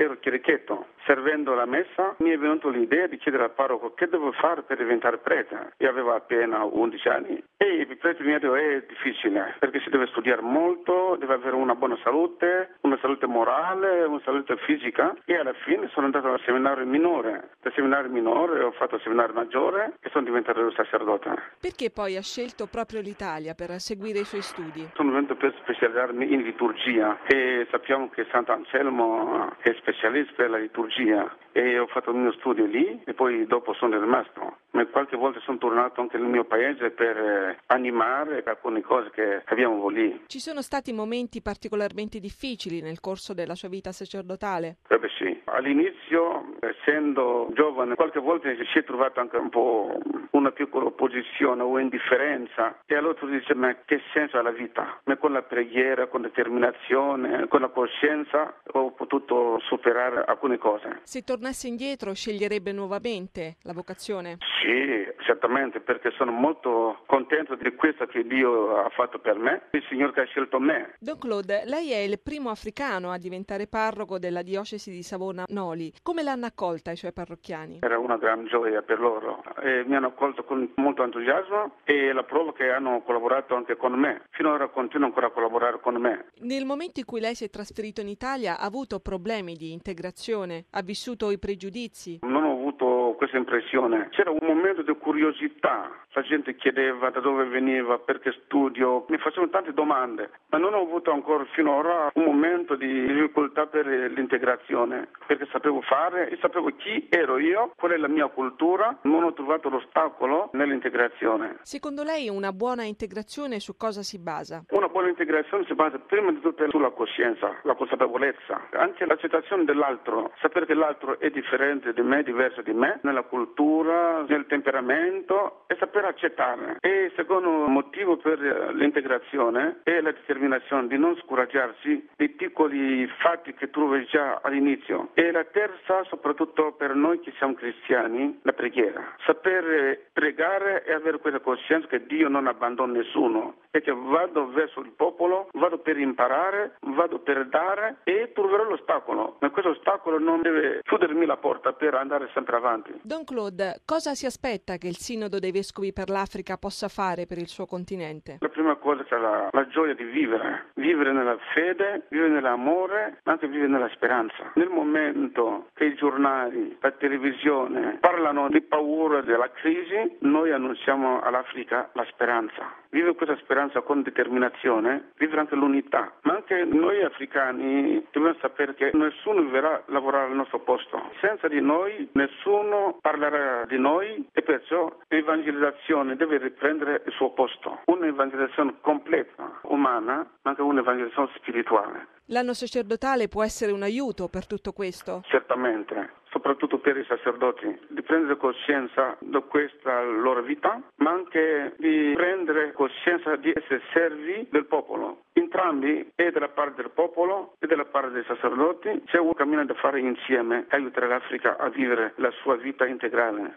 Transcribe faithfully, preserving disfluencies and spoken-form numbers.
ero chierichetto. Servendo la messa mi è venuto l'idea di chiedere al parroco che devo fare per diventare prete. Io avevo appena undici anni e il prete mi ha detto è difficile perché si deve studiare molto, deve avere una buona salute, una salute morale, una salute fisica e alla fine sono andato al seminario minore. Dal seminario minore ho fatto il seminario maggiore e sono diventato un sacerdote. Perché poi ha scelto proprio l'Italia per seguire i suoi studi? Sono venuto per specializzarmi in liturgia e sappiamo che Sant'Anselmo è specialista per la liturgia e ho fatto il mio studio lì e poi dopo sono rimasto. Ma qualche volta sono tornato anche nel mio paese per eh, animare alcune cose che abbiamo lì. Ci sono stati momenti particolarmente difficili nel corso della sua vita sacerdotale? Eh beh sì, all'inizio essendo giovane qualche volta si è trovato anche un po' una piccola opposizione o indifferenza e allora tu dici ma che senso ha la vita? Ma con la preghiera, con determinazione, con la coscienza ho potuto superare alcune cose. Se tornasse indietro sceglierebbe nuovamente la vocazione? Sì, certamente, perché sono molto contento di questo che Dio ha fatto per me, il Signore che ha scelto me. Don Claude, lei è il primo africano a diventare parroco della diocesi di Savona-Noli. Come l'hanno accolta i suoi parrocchiani? Era una gran gioia per loro e mi hanno accolto con molto entusiasmo e la prova che hanno collaborato anche con me. Finora continuano ancora a collaborare con me. Nel momento in cui lei si è trasferito in Italia ha avuto problemi di integrazione? Ha vissuto i pregiudizi? Non ho avuto questa impressione. C'era un momento di curiosità. La gente chiedeva da dove veniva, perché studio, mi facevano tante domande, ma non ho avuto ancora finora un momento di difficoltà per l'integrazione, perché sapevo fare e sapevo chi ero io, qual è la mia cultura, non ho trovato l'ostacolo nell'integrazione. Secondo lei una buona integrazione su cosa si basa? Una buona integrazione si basa prima di tutto sulla coscienza, la consapevolezza, anche l'accettazione dell'altro, sapere che l'altro è differente di me, diverso di me, nella cultura, nel temperamento e sapere accettare. E il secondo motivo per l'integrazione è la determinazione di non scoraggiarsi dei piccoli fatti che trovi già all'inizio. E la terza, soprattutto per noi che siamo cristiani, la preghiera. Sapere pregare e avere questa coscienza che Dio non abbandona nessuno e che vado verso il popolo, vado per imparare, vado per dare e troverò l'ostacolo. Ma questo ostacolo non deve chiudermi la porta per andare sempre avanti. Don Claude, cosa si aspetta che il Sinodo dei Vescovi per l'Africa possa fare per il suo continente? La prima cosa è la, la gioia di vivere, vivere nella fede, vivere nell'amore, ma anche vivere nella speranza. Nel momento che i giornali, la televisione parlano di paura della crisi, noi annunciamo all'Africa la speranza. Vivere questa speranza con determinazione, vivere anche l'unità. Ma anche noi africani dobbiamo sapere che nessuno verrà a lavorare al nostro posto. Senza di noi nessuno parlerà di noi e perciò l'evangelizzazione deve riprendere il suo posto. Un'evangelizzazione completa, umana, ma anche un'evangelizzazione spirituale. L'anno sacerdotale può essere un aiuto per tutto questo? Certamente. Soprattutto per i sacerdoti, di prendere coscienza di questa loro vita, ma anche di prendere coscienza di essere servi del popolo. Entrambi, e dalla parte del popolo e dalla parte dei sacerdoti, c'è un cammino da fare insieme e aiutare l'Africa a vivere la sua vita integrale.